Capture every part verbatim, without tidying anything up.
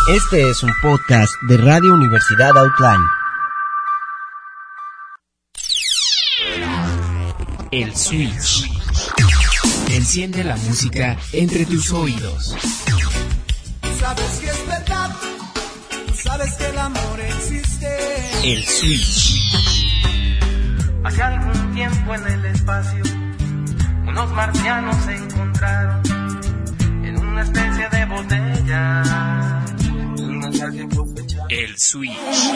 Este es un podcast de Radio Universidad Outline. El Switch. Enciende la música entre tus oídos. Sabes que es verdad, sabes que el amor existe. El Switch. Hace algún tiempo en el espacio, unos marcianos se encontraron en una especie de botella. Un mensaje fue fechado. El Switch.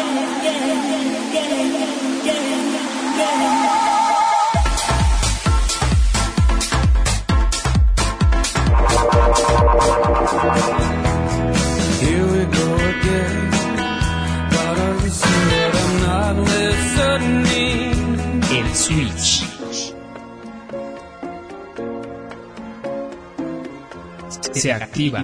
Here we go again. Gotta be sure I'm not listening. El Switch. Se activa.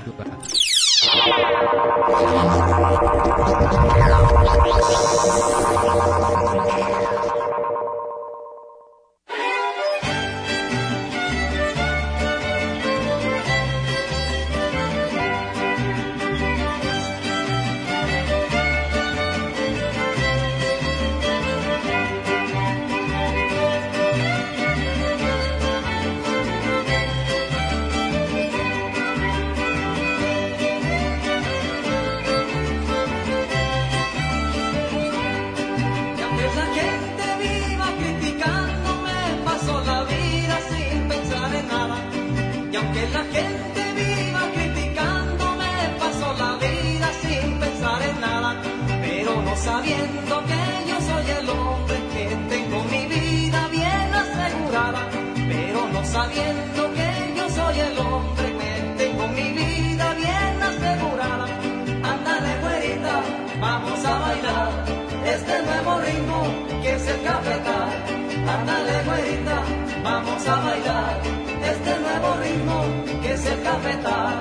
Sabiendo que yo soy el hombre que tengo mi vida bien asegurada, pero no sabiendo que yo soy el hombre que tengo mi vida bien asegurada. Ándale, güerita, vamos a bailar este nuevo ritmo que es el cafetal. Ándale, güerita, vamos a bailar este nuevo ritmo que es el cafetal.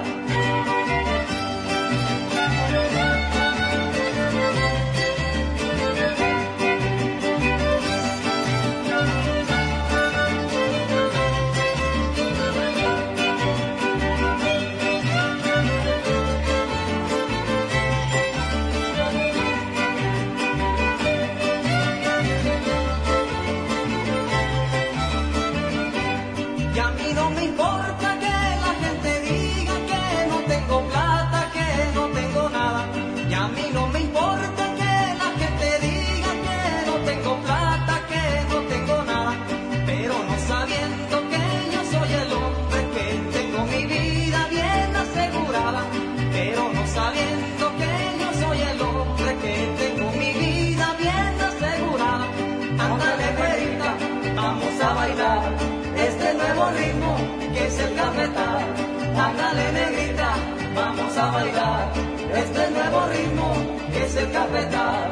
Y a mí no me importa que la gente diga que no tengo plata, que no tengo nada. Y a mí no me importa que la gente diga que no tengo plata, que no tengo nada. Pero no sabiendo que yo soy el hombre que tengo mi vida bien asegurada. Pero no sabiendo que yo soy el hombre que tengo mi vida bien asegurada. Ándale, güerita, vamos a bailar este nuevo ritmo que es el cafetal. Ándale, negrita, vamos a bailar este nuevo ritmo que es el cafetal.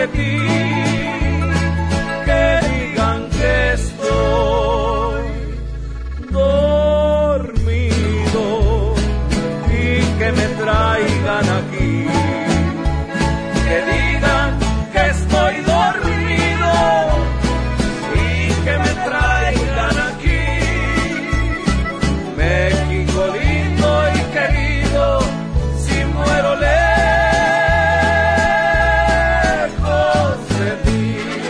de ti, que digan que estoy dormido y que me traigan aquí, que digan que estoy dormido y que me traigan aquí, México lindo y querido, si muero lejos de ti.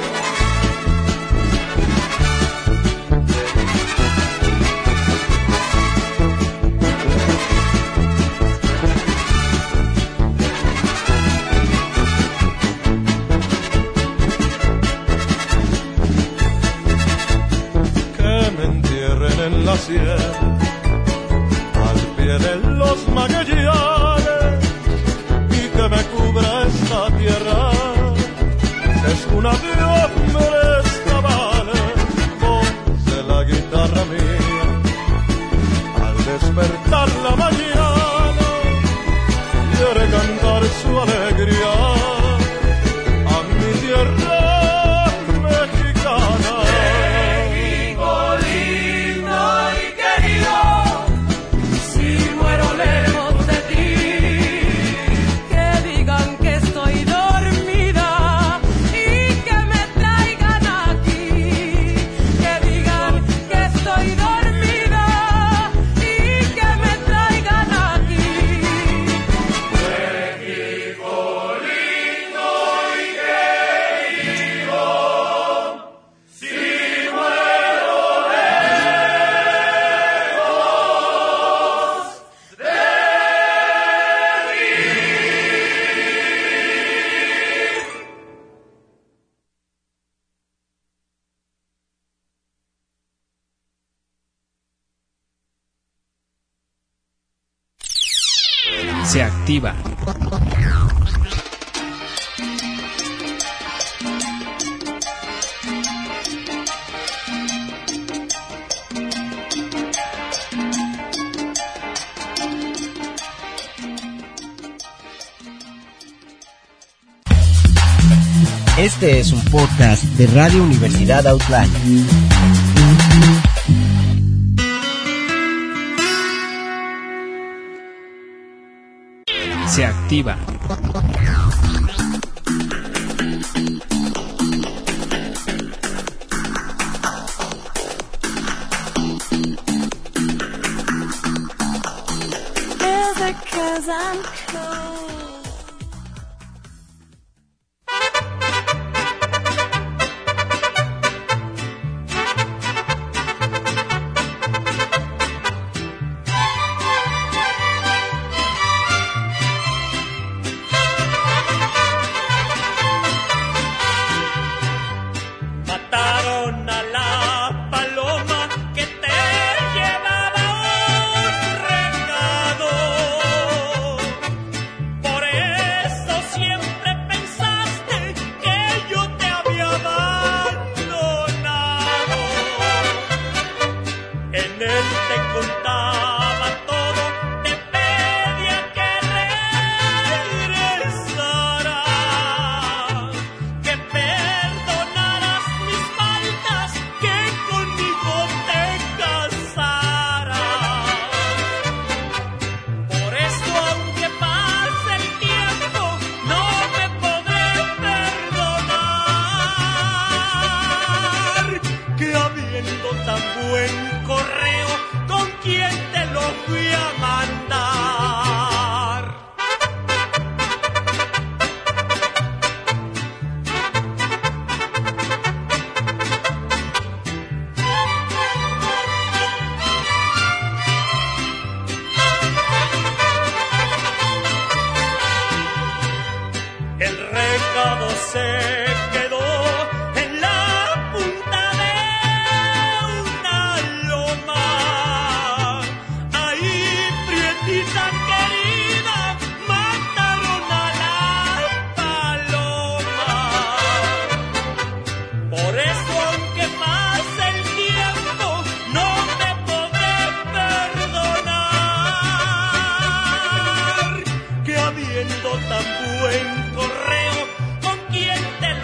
En la sierra, al pie de los Magallanes, y que me cubra esta tierra, que es una de hombres cabales, voz de la guitarra mía, al despertar la mañana, quiere cantar su alegría a mi tierra mexicana. Se activa. Este es un podcast de Radio Universidad Outline. Se activa. Is it 'cause I'm cool? tan buen correo, ¿con quién te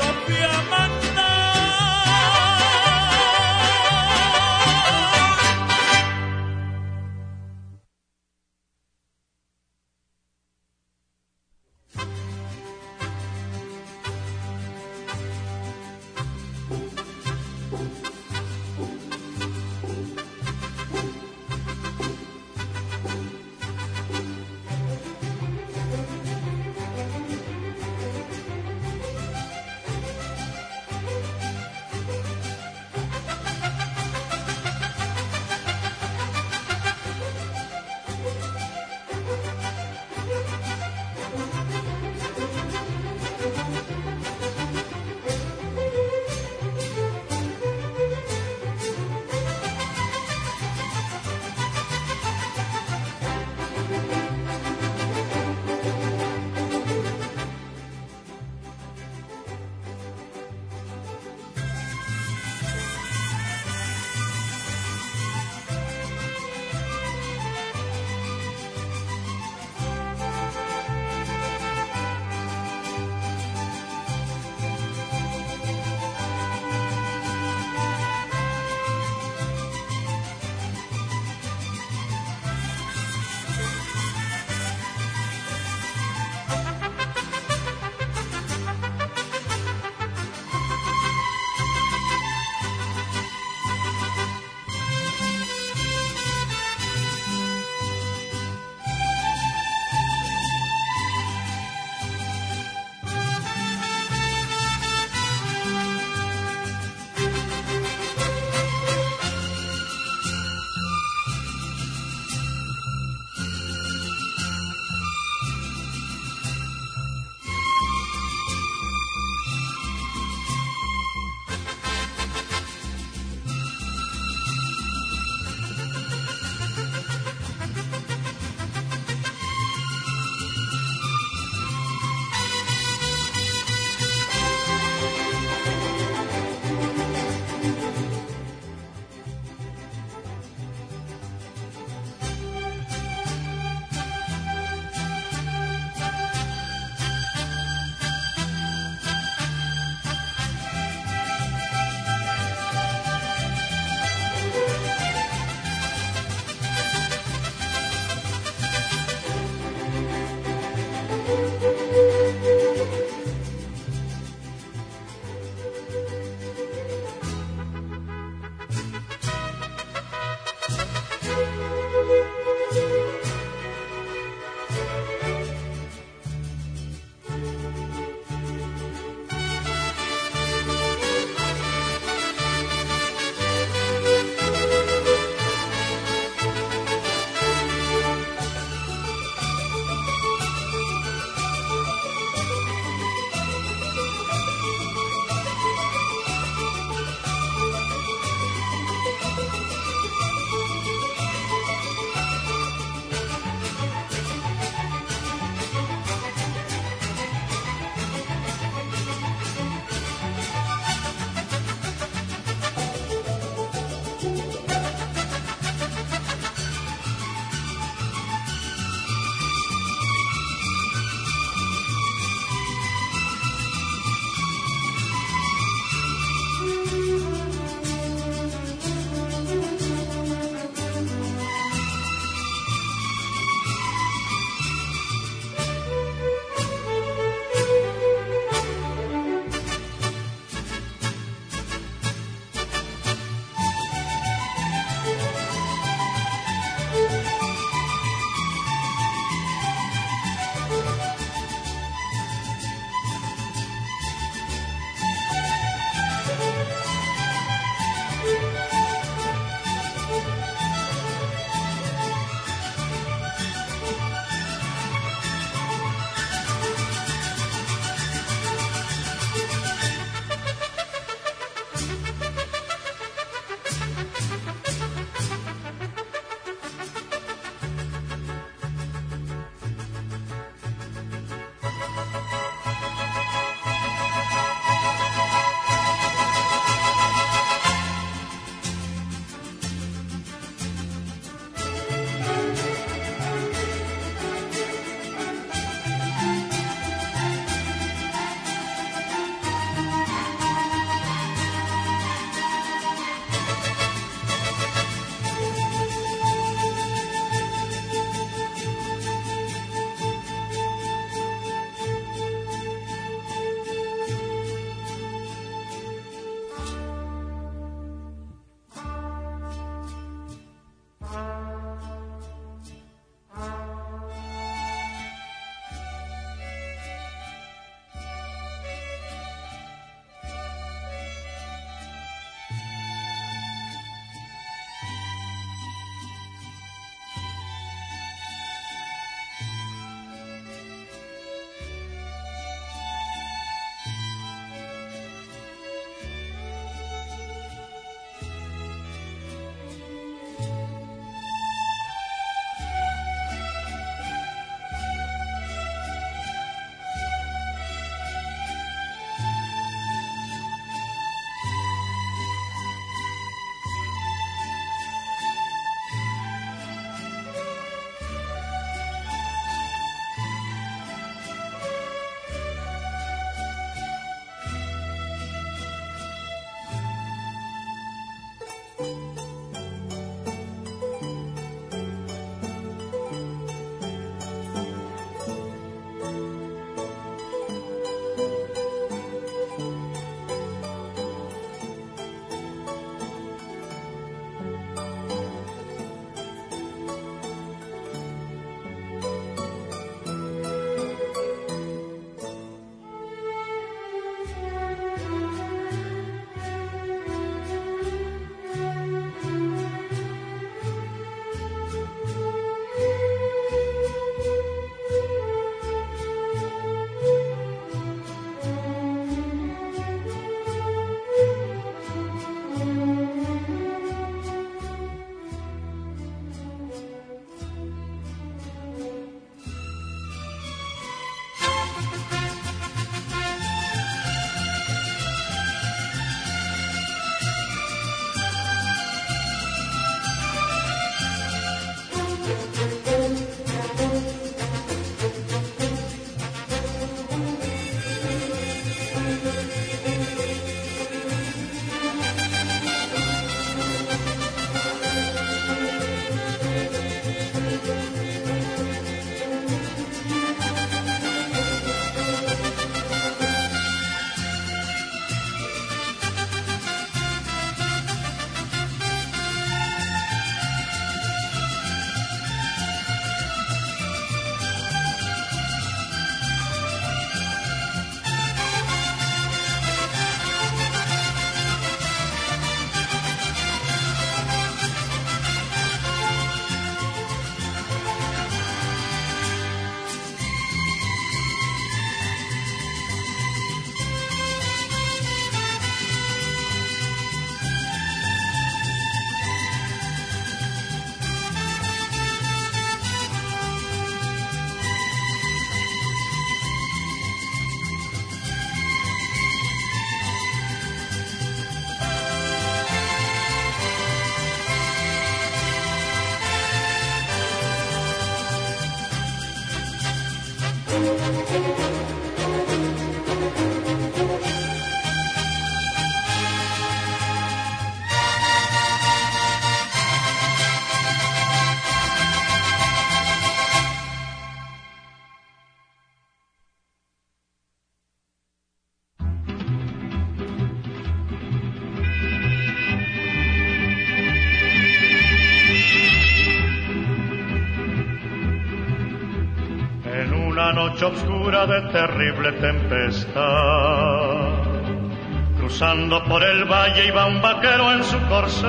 noche oscura de terrible tempestad. Cruzando por el valle iba un vaquero en su corcel.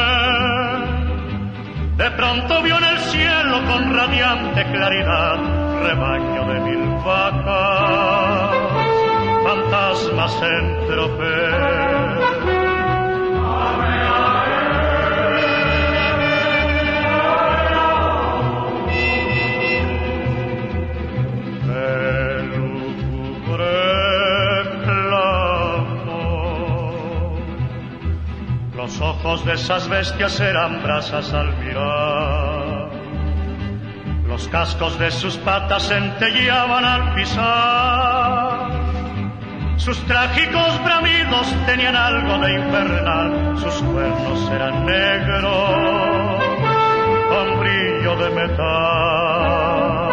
De pronto vio en el cielo con radiante claridad rebaño de mil vacas, fantasmas en tropel. Los ojos de esas bestias eran brasas al mirar. Los cascos de sus patas centelleaban al pisar. Sus trágicos bramidos tenían algo de infernal. Sus cuernos eran negros con brillo de metal.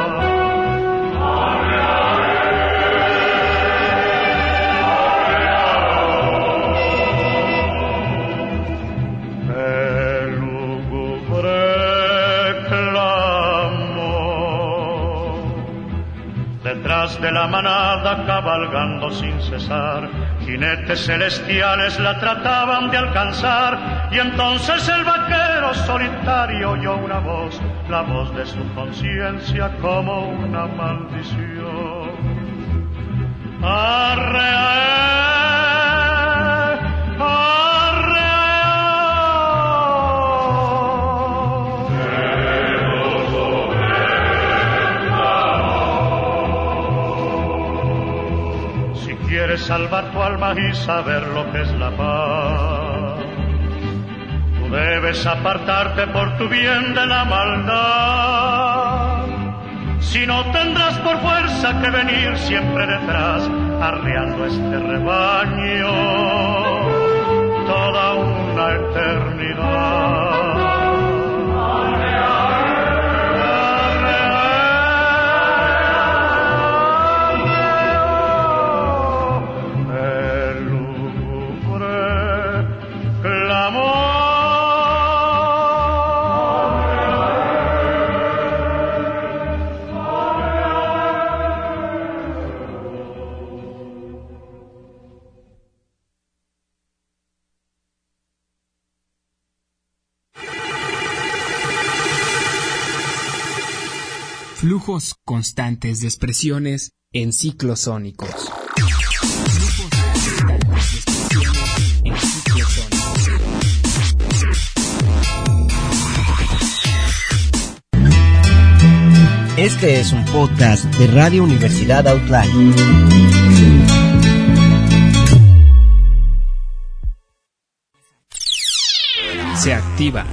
Detrás de la manada, cabalgando sin cesar, jinetes celestiales la trataban de alcanzar. Y entonces el vaquero solitario oyó una voz, la voz de su conciencia, como una maldición. Arre, quieres salvar tu alma y saber lo que es la paz, tú debes apartarte por tu bien de la maldad. Si no, tendrás por fuerza que venir siempre detrás, arreando este rebaño toda una eternidad. Flujos constantes de expresiones en ciclos sónicos. En ciclos sónicos. Este es un podcast de Radio Universidad Outline. Se activa.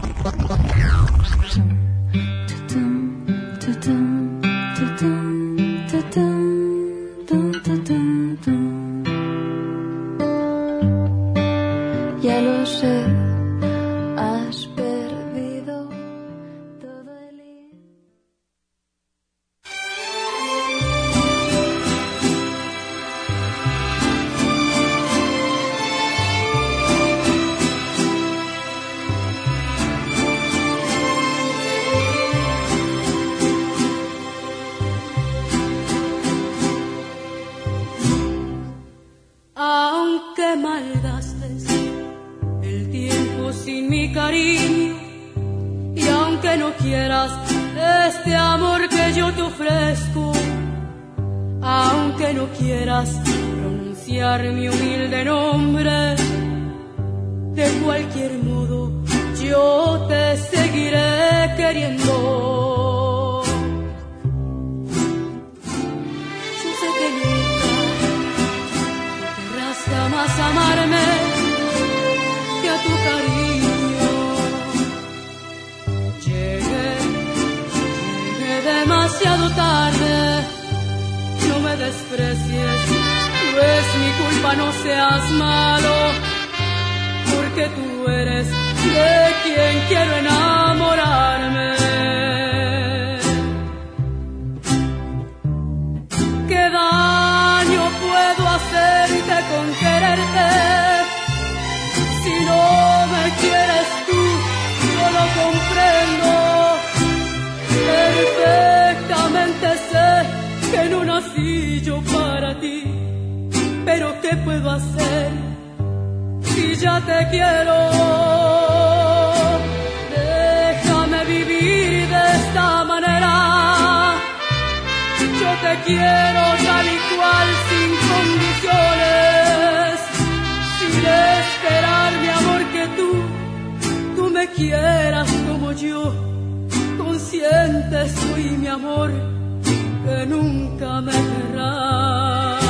Ya lo sé, has perdido todo el... Aunque malgastes el tiempo sin mi cariño, y aunque no quieras este amor que yo te ofrezco, aunque no quieras pronunciar mi humilde nombre, de cualquier modo yo te seguiré queriendo. Yo sé que nunca podrás jamás amarme que a tu cariño. Llegué, llegué demasiado tarde, no me desprecies, no es mi culpa, no seas malo, porque tú eres de quien quiero enamorarme. ¿Qué daño puedo hacerte con quererte? Si no me quieres tú, yo lo comprendo. Perfectamente sé que en una ¿qué puedo hacer si ya te quiero? Déjame vivir de esta manera. Yo te quiero tal y cual, sin condiciones, sin esperar, mi amor, que tú, tú me quieras como yo. Consciente soy, mi amor, que nunca me querrás.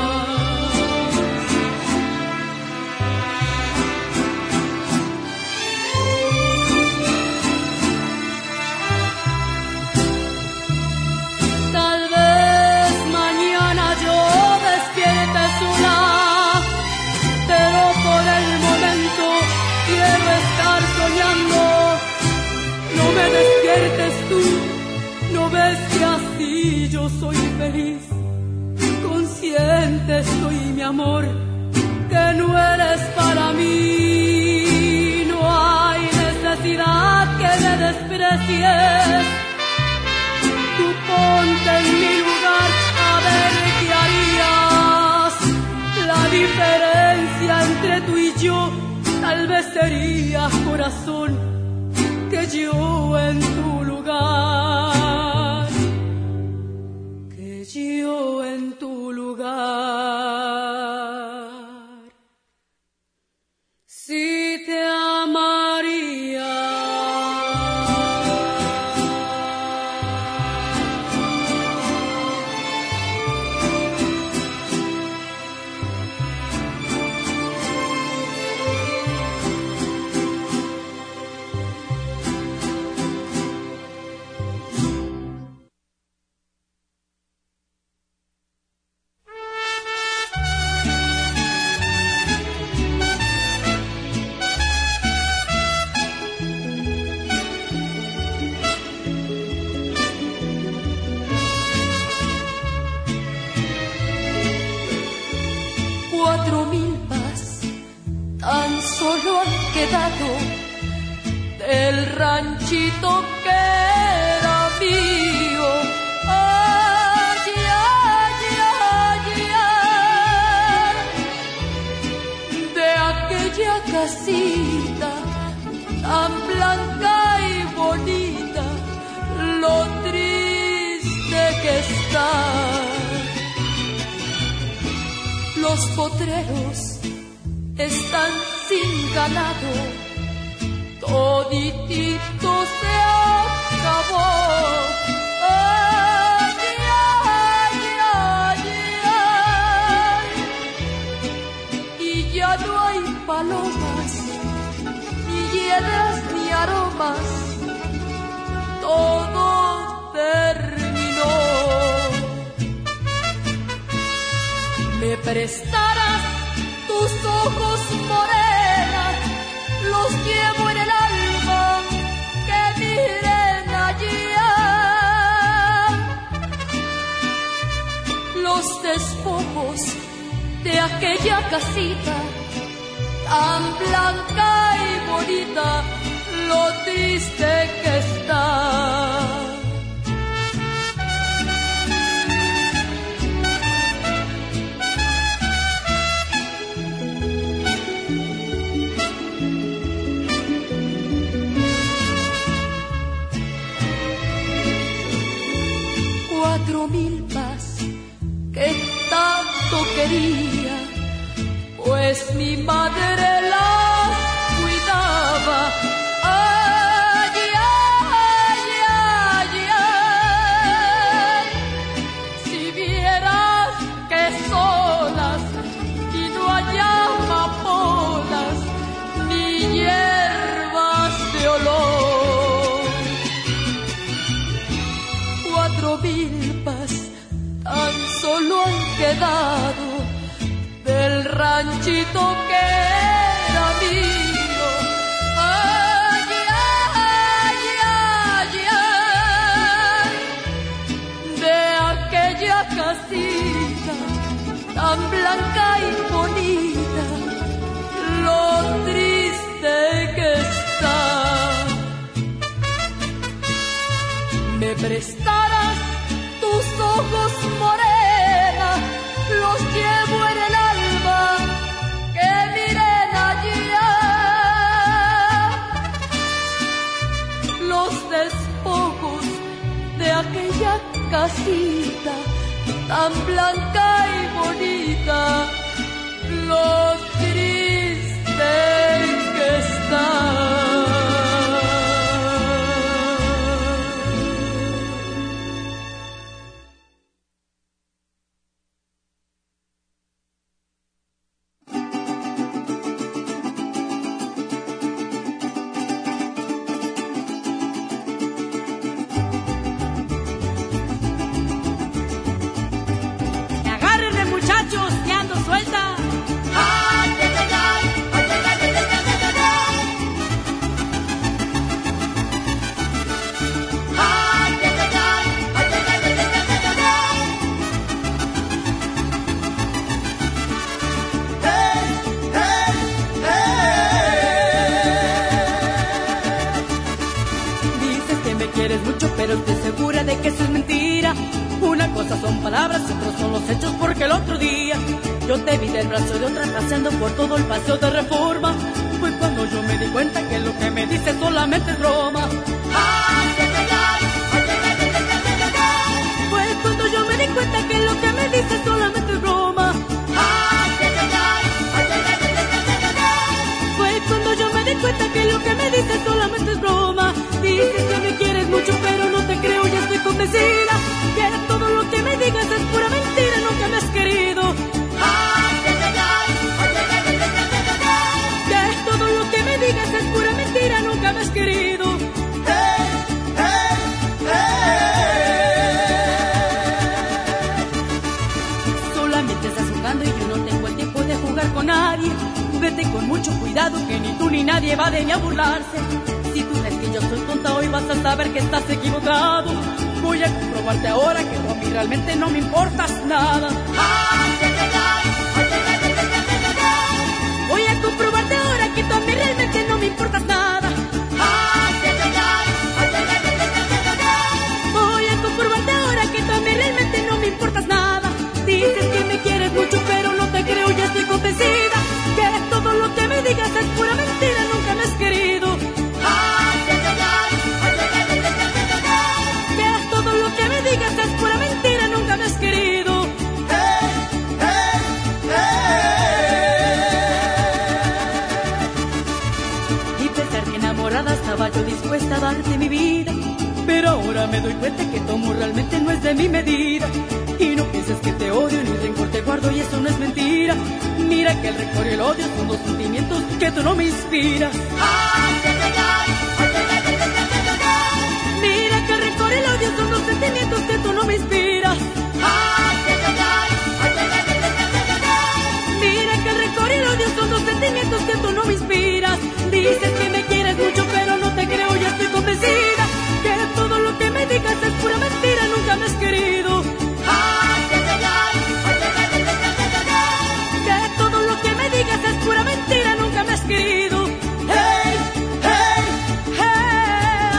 Tal vez mañana yo despierte sola, pero por el momento quiero estar soñando. No me despiertes tú, no ves que así yo soy feliz. Consciente estoy, mi amor, que no eres para mí. No hay necesidad que me desprecies. Tú ponte en mi lugar, a ver qué harías. La diferencia entre tú y yo tal vez sería, corazón, que yo en tu lugar, que yo en tu lugar, si te amaría. Cuatro milpas tan solo han quedado del ranchito que era mío. Ay, ay, ay, ay, de aquella casita tan blanca y bonita, lo triste que está. Los potreros están sin ganado, toditito se acabó. Ay, ay, ay, ay, y ya no hay palomas, ni hiedras, ni aromas, todo terminó. Me prestarás tus ojos, morena, los llevo en el alma, que miren allá. Los despojos de aquella casita, tan blanca y bonita, lo triste que está. Cuatro milpas que tanto quería, pues mi madre las cuidaba. Ay, ay, ay, ay, si vieras que solas y no hay amapolas ni hierbas de olor. Cuatro milpas tan solo han quedado del ranchito que era mío. Ay, ay, ay, ay, de aquella casita tan blanca y bonita, lo triste que está. Me prestarás tus ojos, morena, los llevo en el alma, tan blanca y bonita, lo triste que está. Pero estoy segura de que eso es mentira. Una cosa son palabras y otros son los hechos, porque el otro día yo te vi del brazo de otra paseando por todo el paseo de Reforma. Fue cuando yo me di cuenta que lo que me dices solamente es broma. Fue cuando yo me di cuenta que lo que me dices solamente es broma. Fue cuando yo me di cuenta que lo que me dices solamente es broma. Dices que me quieres mucho, pero no te creo, ya estoy convencida que todo lo que me digas es pura mentira, nunca me has querido. Que todo lo que me digas es pura mentira, nunca me has querido. Hey, hey, hey. Solamente estás jugando y yo no tengo el tiempo de jugar con nadie. Vete con mucho cuidado, que ni tú ni nadie va de mí a burlarse. Si tú crees que yo soy tonta, hoy vas a saber que estás equivocado. Voy a comprobarte ahora que tú a mí realmente no me importas nada. Voy a comprobarte ahora que tú a mí realmente no me importas nada. Voy a comprobarte ahora que tú a mí realmente no me importas nada. Dices que me quieres mucho, pero no te creo, ya estoy convencida que todo lo que me digas es pura mentira, nunca me has querido. Que todo lo que me digas es pura mentira, nunca me has querido. Hey, hey, hey. Y pensar que enamorada estaba yo dispuesta a darte mi vida, pero ahora me doy cuenta que tu amor realmente no es de mi medida. Y no pienses que te odio ni rencor te guardo, y eso no es mentira. Mira que el rencor y el odio son dos sentimientos que tú no me inspiras. Mira que el rencor y el odio son dos sentimientos que tú no me inspiras. Mira que el rencor y el odio son dos sentimientos que tú no me inspiras. Dices que me quieres mucho, pero no te creo, ya estoy convencida que todo lo que me digas es pura mentira, nunca me has querido. Que todo lo que me digas es pura mentira, nunca me has querido. Hey, hey, hey.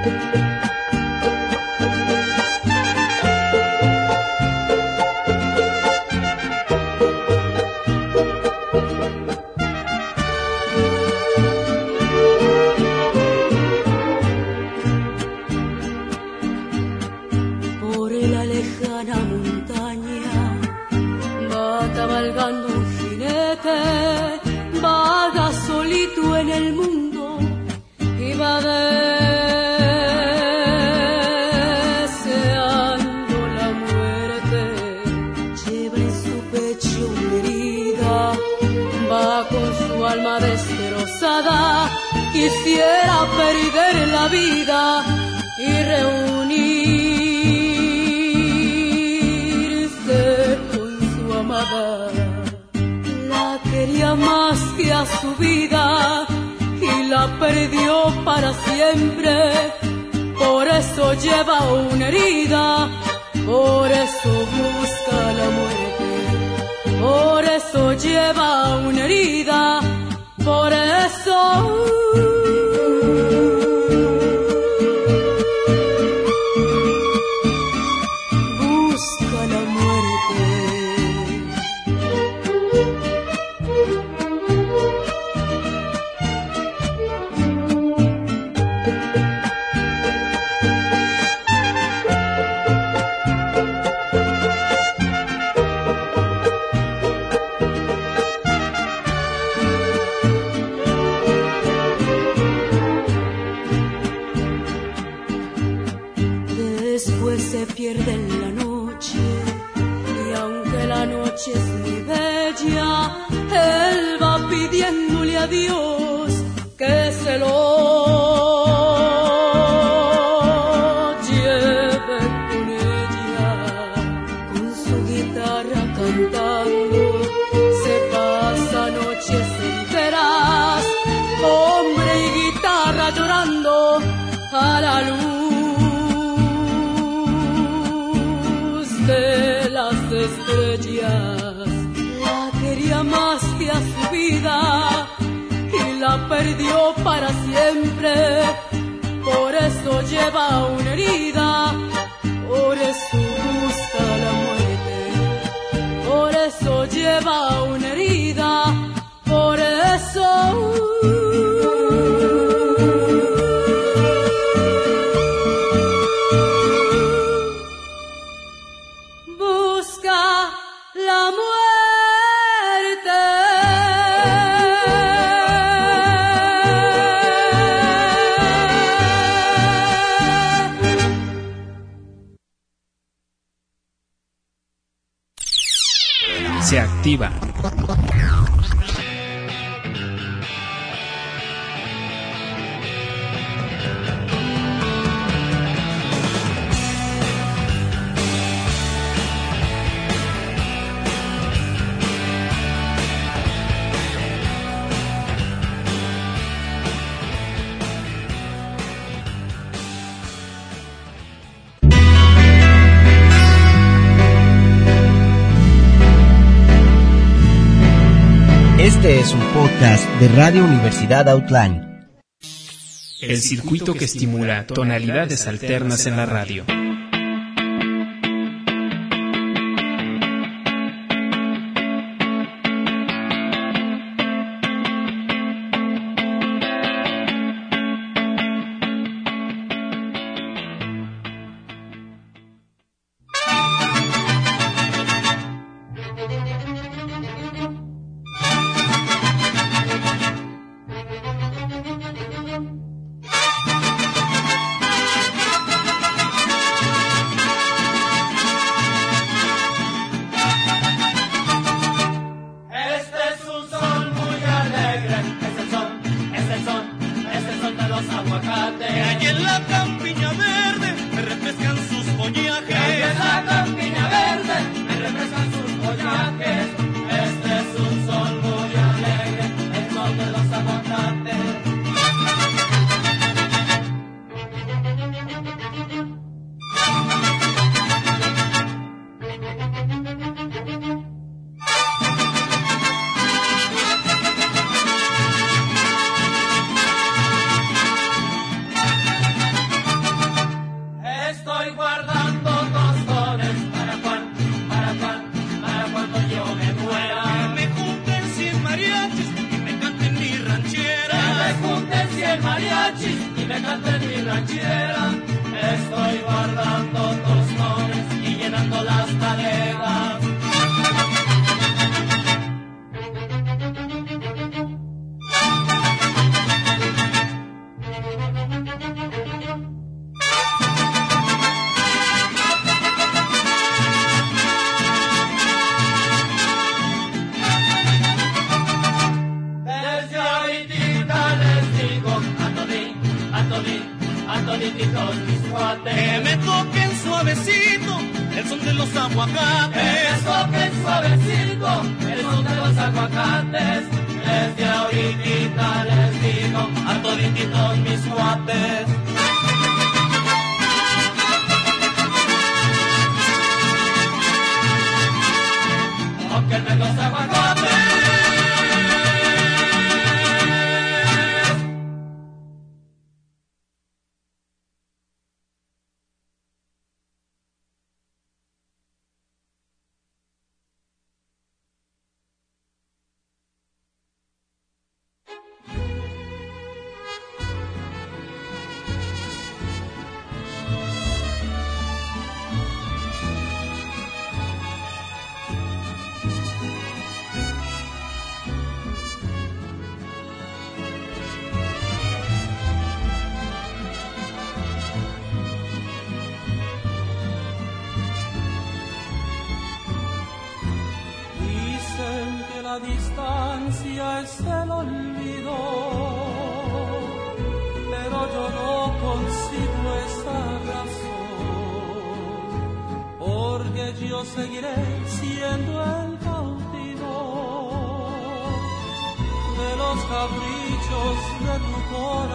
Quisiera perder la vida y reunirse con su amada. La quería más que a su vida y la perdió para siempre. Por eso lleva una herida, por eso busca la muerte. Por eso lleva una herida, por eso busca la muerte. Se pierde en la noche y aunque la noche es muy bella, él va pidiéndole a Dios que se lo lleve con ella. Con su guitarra cantando se pasa noches enteras, hombre y guitarra llorando a la luz de las estrellas. La quería más que a su vida y la perdió para siempre. Por eso lleva una herida, por eso busca la muerte. Por eso lleva una herida, por eso la muerte. Se activa. Este es un podcast de Radio Universidad Outline. El circuito que estimula tonalidades alternas en la radio. me cantes mi ranchera, estoy guardando tostones y llenando las talegas. Que me toquen suavecito el son de los aguacates. Que me toquen suavecito el son de los aguacates. Desde ahorita les digo a todititos mis cuates. Tóquenme los aguacates. La distancia es el olvido, pero yo no consigo esa razón, porque yo seguiré siendo el cautivo de los caprichos de tu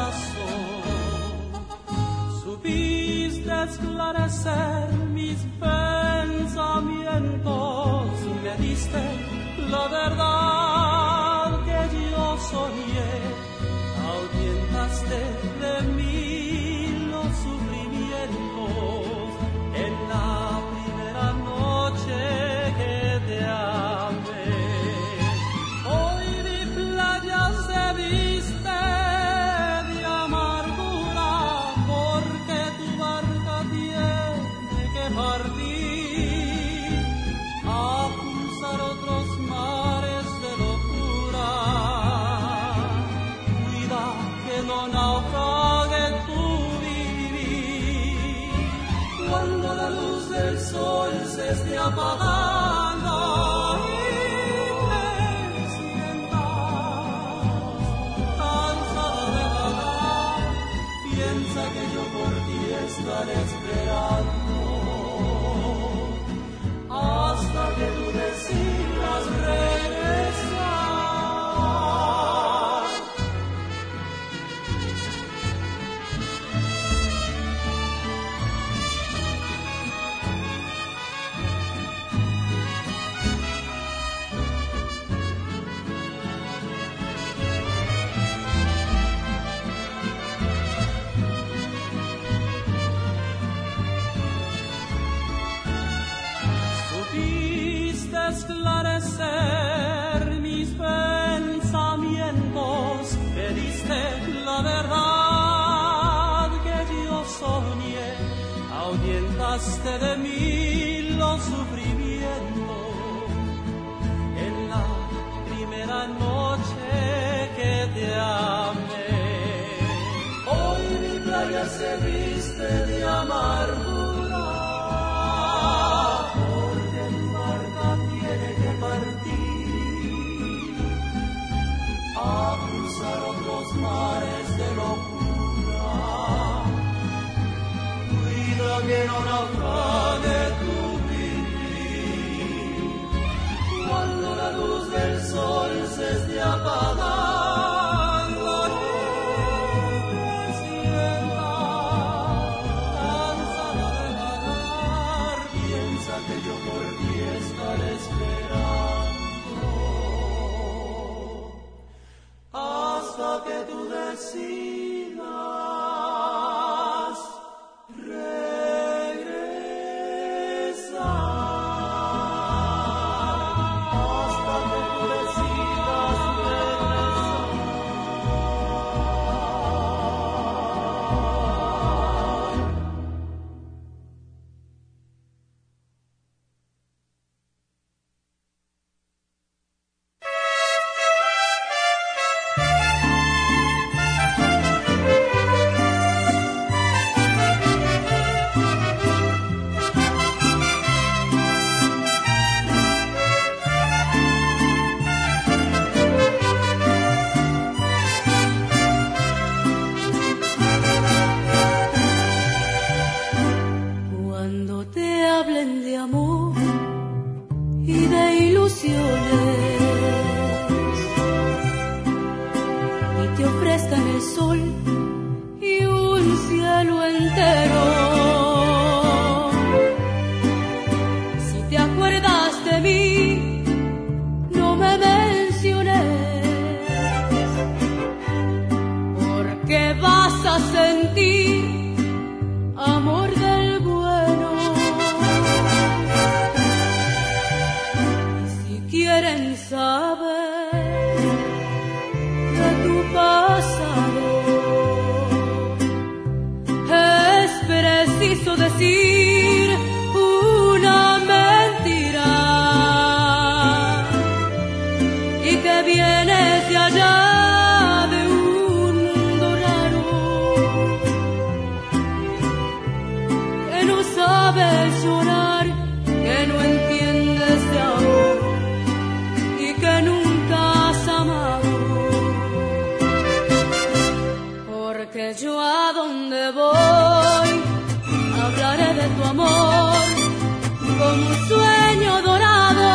corazón. Supiste esclarecer mis pensamientos, me diste la verdad que yo soñé, ahuyentaste de mí los sufrimientos en la primera noche que te amé. Hoy mi playa se viste de amargura porque tu barca tiene que partir a cruzar otros mares de locura. Cuida que no naufrague tu vivir cuando la luz del sol se esté apagando y te sientas cansada de vagar. Piensa que yo por ti estaré esperando hasta que tú decidas regresar. Esclarecer mis pensamientos, me diste la verdad que yo soñé, ahuyentaste de mí los sufrimientos en la primera noche que te amé. Hoy mi playa se viste de amargura, a cruzar otros mares de locura. Cuida que no naufrague tu vivir cuando la luz del sol se esté apagando y te sientas cansada de vagar. Piensa que yo por ti estaré esperando hasta que tú decidas regresar. cielo entero. Si te acuerdas de mí, no me menciones, porque vas a sentir amor del bueno. Y si quieren saber de tu pasado, es preciso decir una mentira, y que vienes de allá de un mundo raro, que no sabes llorar, que no entiendes de amor y que nunca has amado. Porque yo a donde voy hablaré de tu amor como un sueño dorado,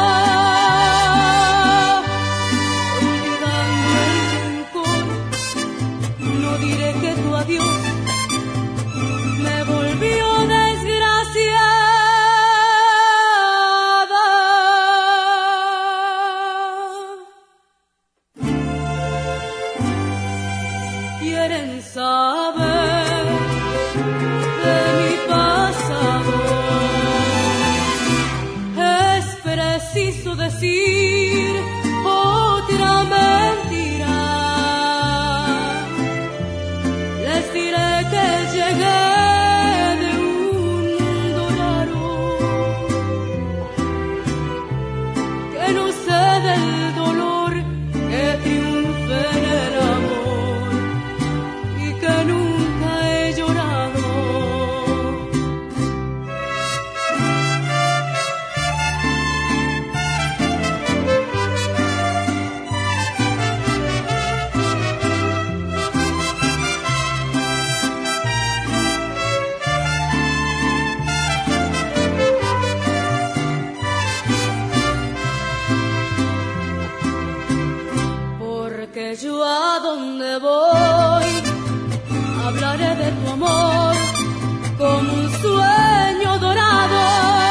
olvidando el rencor. No diré que tu adiós me volvió desgraciada. Quieren saber de mi pasado, es preciso decir otra mentira. Les diré que llegué de un mundo raro, que no sé del dolor que triunfe en el amor y que nunca he llorado. Porque yo a donde voy hablaré de tu amor como un sueño dorado,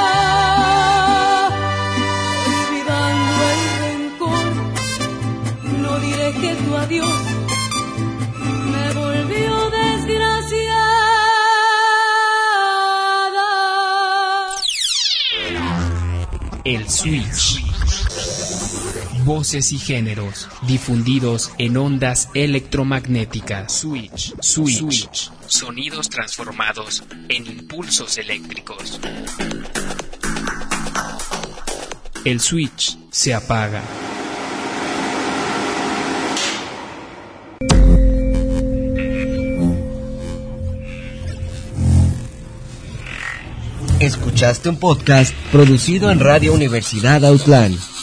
olvidando el rencor. No diré que tu adiós me volvió desgraciada. El Switch. Voces y géneros difundidos en ondas electromagnéticas. Switch. Switch. Switch. Sonidos transformados en impulsos eléctricos. El switch se apaga. Escuchaste un podcast producido en Radio Universidad Autlán.